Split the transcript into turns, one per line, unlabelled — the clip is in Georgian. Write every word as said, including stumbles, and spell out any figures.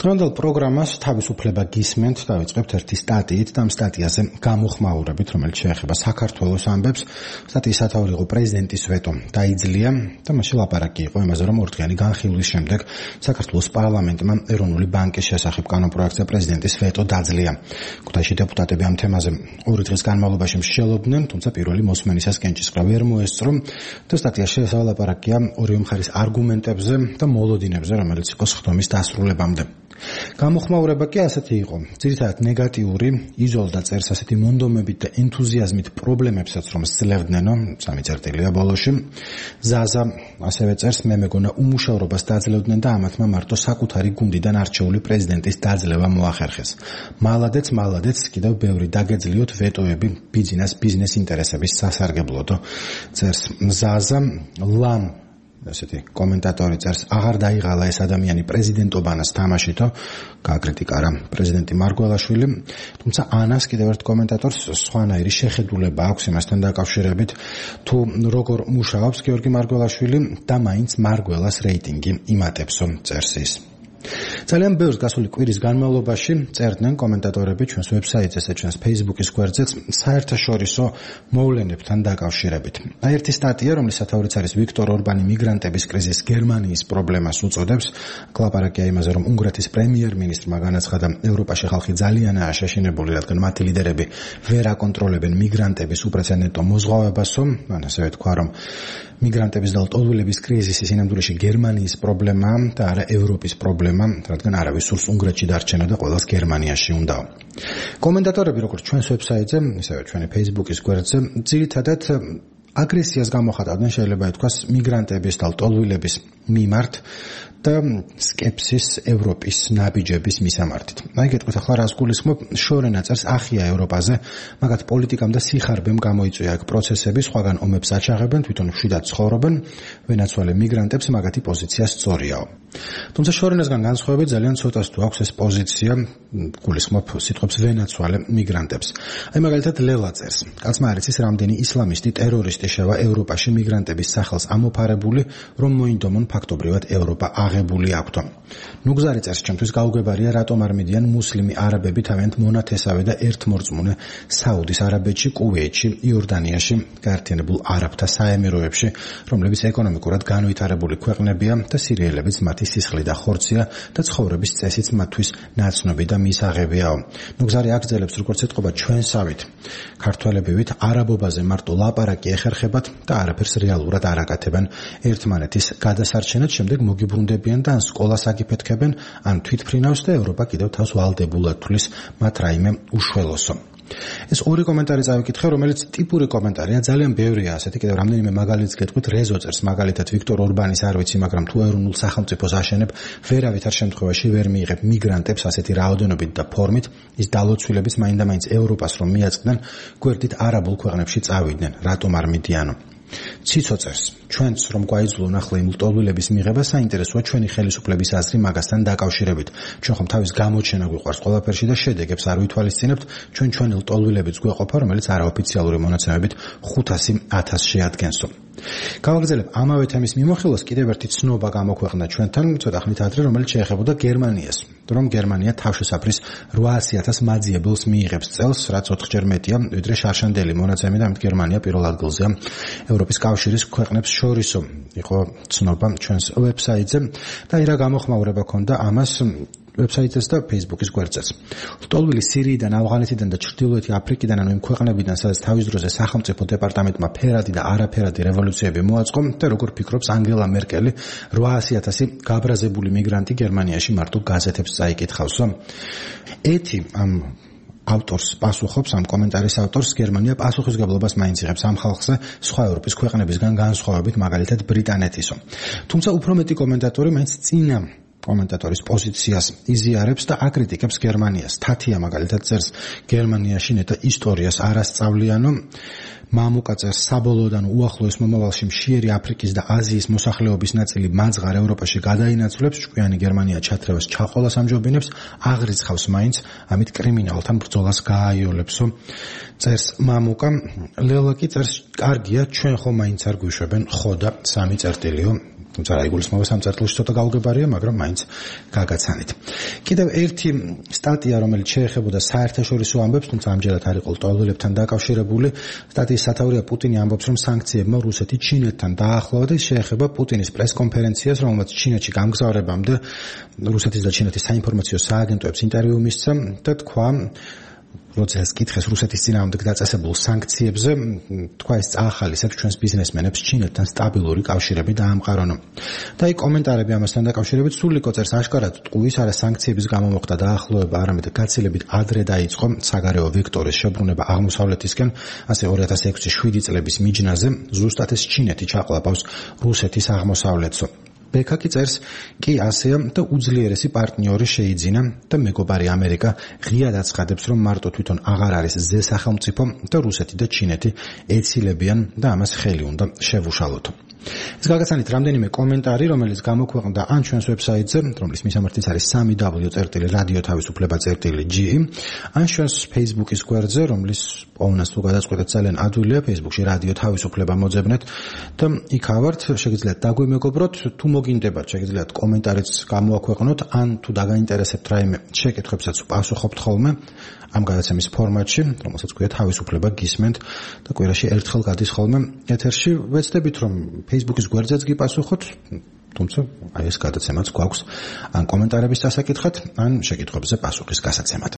Დღევანდელ პროგრამას თავისუფლება გისმენთ, დავიწყებთ ერთი სტატიით და ამ სტატიაზე გამოხმაურებით, რომელიც შეეხება საქართველოს ამბებს. სტატიის სათაური იყო პრეზიდენტის ვეტო დაიძლია და მასში ლაპარაკი იყო იმაზე, რომ ორდღიანი განხილვის შემდეგ საქართველოს პარლამენტმა ეროვნული ბანკის შესახებ კანონპროექტზე პრეზიდენტის ვეტო დაძლია. ქუთაისში დეპუტატები ამ თემაზე ორი დღის განმავლობაში მსჯელობდნენ, თუმცა პირველი მოსმენისას კენჭისყრა ვერ მოესწრო და სტატიაში ლაპარაკია ორივე მხარის არგუმენტებზე და მოლოდინებზე, რომელიც იყო სხდომის დასრულებამდე. გამოხმაურება კი ასეთი იყო. ძირითადად ნეგატიური, იზოლდა წერს ასეთი მონდომებით და ენთუზიაზმით პრობლემებსაც, რომ სძლევდნენო, სამი წერტილია ბოლოში. ზაზა ასევე წერს, მე მეგონა უმუშავრობას დაძლევდნენ და ამათმა მარტო საკუთარი გუნდიდან არჩეული პრეზიდენტის დაძლევა მოახერხეს. მალადეც, მალადეც, კიდევ ბევრი დაგეძლიოთ ვეტოები ბიზნეს ბიზნეს ინტერესების სასარგებლოდო. წერს ზაზა, ლამ ასეთი კომენტატორი წერს, აღარ დაიღალა ეს ადამიანი პრეზიდენტობანას თამაშითო, გააკრიტიკარა პრეზიდენტი მარგველაშვილი, თუმცა ანას კიდევ ერთ კომენტატორს სხვანაირი შეხედულება აქვს იმასთან დაკავშირებით, თუ როგორ მუშაობს გიორგი მარგველაშვილი და მაინც მარგველას რეიტინგი იმატებსო, წერს ის. ძალიან ბევრს გასული კვირის განმავლობაში წერდნენ კომენტატორები ჩვენს ვებსაიტზე და ჩვენს Facebook-ის გვერდზეც საერთაშორისო მოვლენებთან დაკავშირებით. აი ერთი სტატია, რომლის სათაურიც არის ვიქტორ ორბანი მიგრანტების კრიზისს გერმანიის პრობლემას უწოდებს. ლაპარაკია იმაზე, რომ უნგრეთის პრემიერ-მინისტრმა განაცხადა, ევროპაში ხალხი ძალიანაა შეშინებული, რადგან მათი ლიდერები ვერ აკონტროლებენ მიგრანტების უპრეცედენტო მოზღვავებასო. მან ასევე თქვა, რომ მიგრანტების და ლტოლვილების კრიზისი სინამდვილეში გერმანიის პრობლემაა და არა ევროპის პრობლემა, რადგან არავის სურს უნგრეთში დარჩენა და ყველას გერმანიაში უნდაო. კომენტატორები, როგორც ჩვენს ვებსაიტზე, ისევე ჩვენი Facebook-ის გვერდზე, ძირითადად აგრესიას გამოხატავდნენ, შეიძლება ითქვას, მიგრანტების და ლტოლვილების მიმართ და სკეპსის ევროპის ნაბიჯების მისამართით. აი გეტყვით ახლა რას გულისხმობ, შორენა წერს ახია ევროპაზე, მაგათ პოლიტიკამ და სიხარბემ გამოიწვია აქ პროცესები, სხვაგან ომებს აჩაღებენ, თვითონ მშვიდად ცხოვრობენ, ვენაცვალე მიგრანტებს მაგათი პოზიცია სწორიაო. თუმცა შორენასგან განსხვავებით ძალიან ცოტას თუ აქვს ეს პოზიცია, გულისხმობ სიტყვებს ვენაცვალე მიგრანტებს. აი მაგალითად ლელა წერს, კაცმა არ იცის რამდენი ისლამისტი ტერორისტი შევა ევროპაში მიგრანტების სახელს ამოფარებული, რომ მოინდომონ ფაქტობრივად ევროპა აღებული აქვთო. ნუგზარი წერს, ჩემთვის გაუგებარია, რატომ არ მიდიან მუსლიმი არაბები თავიანთ მონათესავე და ერთმორწმუნე საუდის არაბეთში, კუვეითში, იორდანიაში, გაერთიანებულ არაბთა საემიროებში, რომლებიც ეკონომიკურად განვითარებული ქვეყნებია და სირიელებიც მათი სისხლი და ხორცია და ცხოვრების წესიც მათთვის ნაცნობი და მისაღებიაო. ნუგზარი აგრძელებს, როგორც ეთყობა ჩვენსავით, ქართველებივით არაბობაზე მარტო ლაპარაკი ეხერხებათ და არაფერს რეალურად არ აკეთებენ ერთმანეთის გადასარჩენად, შემდეგ მოგიბრუნდებიან და ან სკოლას აგიფეთქებენ, ან თვითფრინავს და ევროპა კიდევ თავს ვალდებულად თulis მათ რაიმე უშველოსო. ეს ორი კომენტარი წავიკითხე, რომელიც ტიპური კომენტარია, ძალიან ბევრია ასეთი, კიდევ რამდენიმე მაგალითს გეტყვით, რეზო წერს, მაგალითად ვიქტორ ორბანის არ ვიცი, მაგრამ თუ ეროვნულ სახელმწიფოს აშენებ, ვერავითარ შემთხვევაში ვერ მიიღებ მიგრანტებს ასეთი რაოდენობით და ფორმით, ის დალოცვილების მაინდა-მაინც ევროპას რომ მიაწყდნენ, გვერდით არაბულ ქვეყნებში წავიდნენ, რატომ არ მიდიანო. ციცო წერს, ჩვენც რომ გვაიძულონ ახლა იმ ლტოლვილების მიღება, საინტერესოა ჩვენი ხელისუფლების აზრი მაგასთან დაკავშირებით. ჩვენ ხომ თავის გამოჩენა გვიყვარს ყველაფერში და შედეგებს არ ვითვალისწინებთ, ჩვენ ჩვენი ლტოლვილებიც გვეყოფა, რომელიც არაოფიციალური მონაცემებით ხუთასი ათასს შეადგენსო. გავაგრძელებ ამავე თემის მიმოხილვას კიდევ ერთი ცნობა გამოქვეყნდა ჩვენთან ცოტა ხნით ადრე, რომელიც შეეხებოდა გერმანიას, რომ გერმანია თავშესაფრის რვაასი ათას მაძიებელს მიიღებს წელს, რაც ოთხჯერ მეტია, ვიდრე შარშანდელი მონაცემი და ამით გერმანია პირველ ადგილზეა ევროპის კავშირის ქვეყნებს შორისო. იყო ცნობა ჩვენს ვებსაიტზე და ირა გამოხმაურება ქონდა ამას ვებსაიტზე და Facebook-ის გვერდზეც. ლტოლვილი სირიიდან, ავღანეთიდან და ჩრდილოეთი აფრიკიდან, ანუ იმ ქვეყნებიდან, სადაც თავის დროზე სახელმწიფო დეპარტამენტმა ფერადი და არაფერადი რევოლუციები მოაწყო და როგორ ფიქრობს ანგელა მერკელი, რვაასი ათასი გაბრაზებული მიგრანტი გერმანიაში მარტო გაზეთებს წაიკითხავსო. ეთი ამ ავტორს პასუხობს, ამ კომენტარის ავტორს, გერმანია პასუხისგებლობას მაინც იღებს ამ ხალხზე სხვა ევროპის ქვეყნებისგან განსხვავებით, მაგალითად ბრიტანეთისო. თუმცა უფრო მეტი კომენტატორი მაინც წინა კომენტატორის პოზიციას იზიარებს და აკრიტიკებს გერმანიას. თათია მაგალითად წერს, გერმანიაში ნეტა ისტორიას არ ასწავლიანო, მამუკა წერს, საბოლოოდან უახლოეს მომავალში მშიერი აფრიკის და აზიის მოსახლეობის ნაწილი მაძღარ ევროპაში გადაინაცვლებს, ჭკვიანი გერმანია ჩათრევას ჩაყოლას ამჯობინებს, აღრიცხავს მაინც, ამით კრიმინალთან ბრძოლას გააიოლებსო. წერს მამუკა, ლელა კი წერს, კარგია, ჩვენ ხომ მაინც არ გვიშვებენ, ხო და სამი წერტილიო. თუმცა რა იგულისხმება სამწერლოში ცოტა გაუგებარია, მაგრამ მაინც გაგაცანით. კიდევ ერთი სტატია, რომელიც შეეხებოდა საერთაშორისო ამბებს, თუმცა ამჯერად არ იყო ლტოლვილებთან დაკავშირებული, სტატიის სათაურია პუტინი ამბობს, რომ სანქციებმა რუსეთი ჩინეთთან დაახლოვა და ის შეეხება პუტინის პრესკონფერენციას, რომელმაც ჩინეთში გამგზავრებამდე რუსეთის და ჩინეთის საინფორმაციო სააგენტოებს ინტერვიუ მისცა და თქვა, როდესაც კითხეს რუსეთის წინააღმდეგ დაწესებულ სანქციებზე, თქვა ეს წაახალისებს აქ ჩვენს ბიზნესმენებს ჩინეთთან სტაბილური კავშირები დაამყარონ. და აი კომენტარები ამასთან დაკავშირებით სულიკო წერს აშკარად ტყუის არა სანქციების გამო მოხდა დაახლოება, არამედ გაცილებით ადრე დაიწყო საგარეო ვექტორის შებრუნება აღმოსავლეთისკენ, ასე ორი ათას ექვსი შვიდი წლების მიჯნაზე ზუსტად ეს ჩინეთი ჩაყლაპავს რუსეთის აღმოსავლეთსო. ბექაკი წერს კი ასეა და უძლიერესი პარტნიორი შეიძინა და მეგობარი ამერიკა ღიად აცხადებს, რომ მარტო თვითონ აღარ არის ზე სახელმწიფო და რუსეთი და ჩინეთი ეცილებიან და ამას ხელი უნდა შევუშალოთ. ეს გაგაცანით რამდენიმე კომენტარი, რომელიც გამოქვეყნდა ან ჩვენს ვებსაიტზე, რომლის მისამართიც არის სამი დაბლიუ წერტილი რადიო თავისუფლება წერტილი ჯი, ან ჩვენს Facebook-ის გვერდზე, რომლის პოვნას თუ გადაწყვეტეთ ძალიან ადვილია, Facebook-ში რადიო თავისუფლება მოძებნეთ და იქ ავართ, შეგიძლიათ დაგვიმეგობროთ, თუ მოგინდებათ, შეგიძლიათ კომენტარიც გამოაქვეყნოთ, ან თუ დაგაინტერესებთ რაიმე შეკითხვებსაც პასუხობთ ხოლმე ამ გადაცემის ფორმატში, რომელსაც ქვია თავისუფლება გისმენთ და კვირაში ერთხელ გადის ხოლმე ეთერში. ვეცდებით, რომ Facebook-ის გვერდზეც გიპასუხოთ, თუმცა აი ეს გადაცემაც გვაქვს ან კომენტარების დასაკითხად, ან შეკითხვებზე პასუხის გასაცემად.